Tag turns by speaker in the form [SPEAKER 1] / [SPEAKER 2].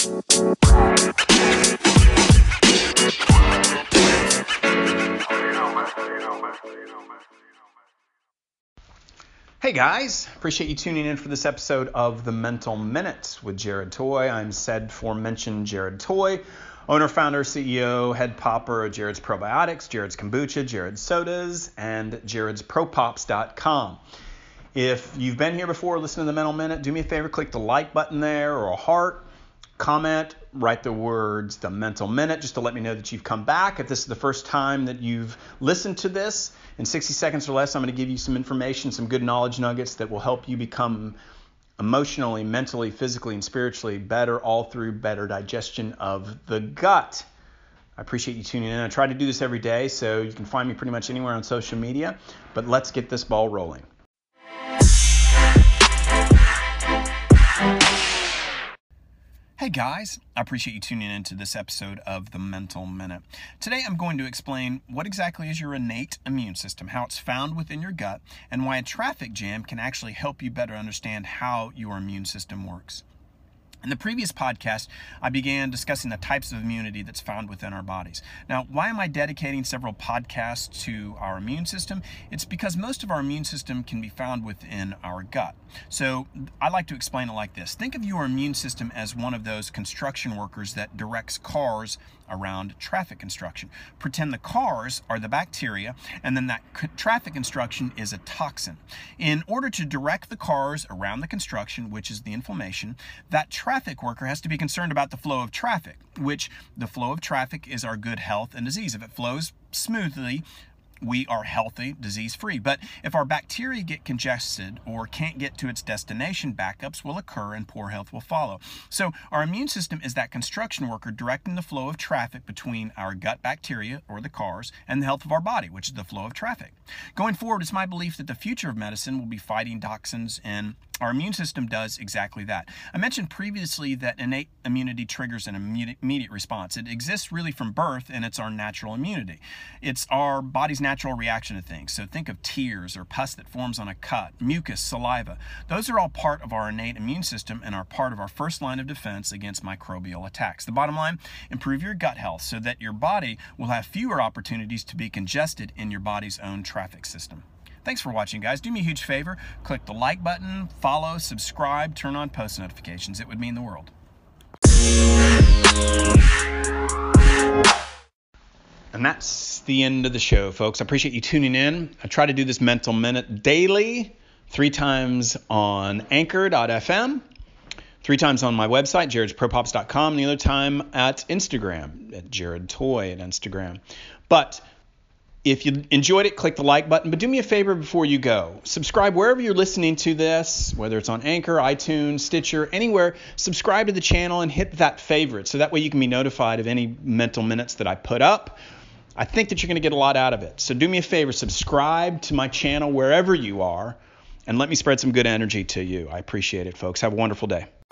[SPEAKER 1] Hey guys, appreciate you tuning in for this episode of The Mental Minute with Jared Toy. I'm said aforementioned Jared Toy, owner, founder, CEO, head popper of Jared's Probiotics, Jared's Kombucha, Jared's Sodas, and jaredspropops.com. If you've been here before, listen to The Mental Minute, do me a favor, click the like button there or a heart, comment, write the words The Mental Minute just to let me know that you've come back. If this is the first time that you've listened to this, in 60 seconds or less, I'm going to give you some information, some good knowledge nuggets that will help you become emotionally, mentally, physically, and spiritually better, all through better digestion of the gut. I appreciate you tuning in. I try to do this every day, so you can find me pretty much anywhere on social media, but let's get this ball rolling. Hey guys, I appreciate you tuning in to this episode of The Mental Minute. Today I'm going to explain what exactly is your innate immune system, how it's found within your gut, and why a traffic jam can actually help you better understand how your immune system works. In the previous podcast, I began discussing the types of immunity that's found within our bodies. Now, why am I dedicating several podcasts to our immune system? It's because most of our immune system can be found within our gut. So I like to explain it like this. Think of your immune system as one of those construction workers that directs cars around traffic construction. Pretend the cars are the bacteria, and then that traffic construction is a toxin. In order to direct the cars around the construction, which is the inflammation, that traffic worker has to be concerned about the flow of traffic, which the flow of traffic is our good health and disease. If it flows smoothly, we are healthy, disease-free. But if our bacteria get congested or can't get to its destination, backups will occur and poor health will follow. So our immune system is that construction worker directing the flow of traffic between our gut bacteria, or the cars, and the health of our body, which is the flow of traffic. Going forward, it's my belief that the future of medicine will be fighting toxins, and our immune system does exactly that. I mentioned previously that innate immunity triggers an immediate response. It exists really from birth, and it's our natural immunity. It's our body's natural reaction to things. So think of tears or pus that forms on a cut, mucus, saliva. Those are all part of our innate immune system and are part of our first line of defense against microbial attacks. The bottom line, improve your gut health so that your body will have fewer opportunities to be congested in your body's own traffic system. Thanks for watching, guys. Do me a huge favor. Click the like button, follow, subscribe, turn on post notifications. It would mean the world. And that's the end of the show, folks. I appreciate you tuning in. I try to do this Mental Minute daily, 3 times on Anchor.fm, 3 times on my website, jaredspropops.com, and the other time at Instagram, at Jared Toy at Instagram. But if you enjoyed it, click the like button. But do me a favor before you go. Subscribe wherever you're listening to this, whether it's on Anchor, iTunes, Stitcher, anywhere. Subscribe to the channel and hit that favorite so that way you can be notified of any mental minutes that I put up. I think that you're going to get a lot out of it. So do me a favor, subscribe to my channel wherever you are, and let me spread some good energy to you. I appreciate it, folks. Have a wonderful day.